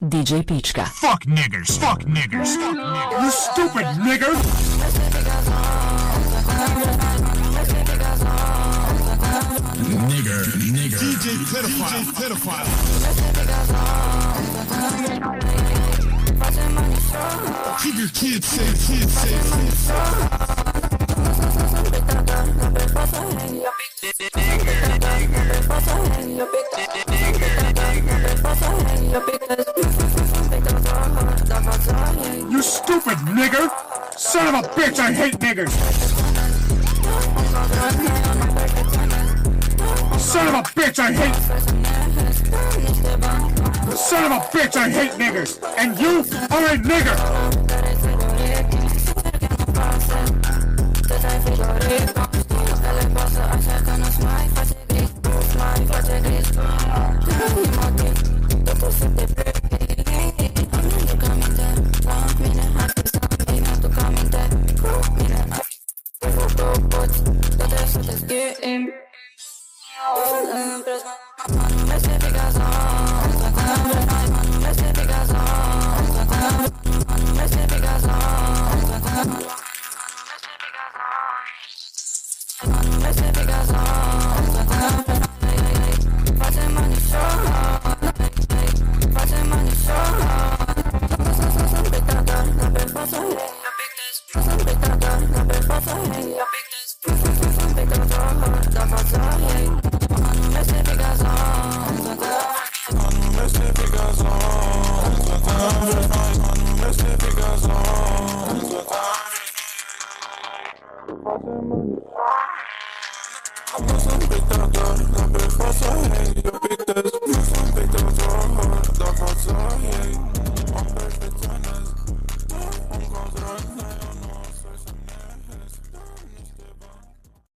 DJ Piczka. Fuck niggers, fuck niggers, fuck niggers. You stupid nigger! Nigger, nigger. DJ pedophile. Keep your kids safe, kids safe. You stupid nigger! Son of a bitch, I hate niggers! Son of a bitch, I hate... Son of a bitch, I hate niggers! And you are a nigger!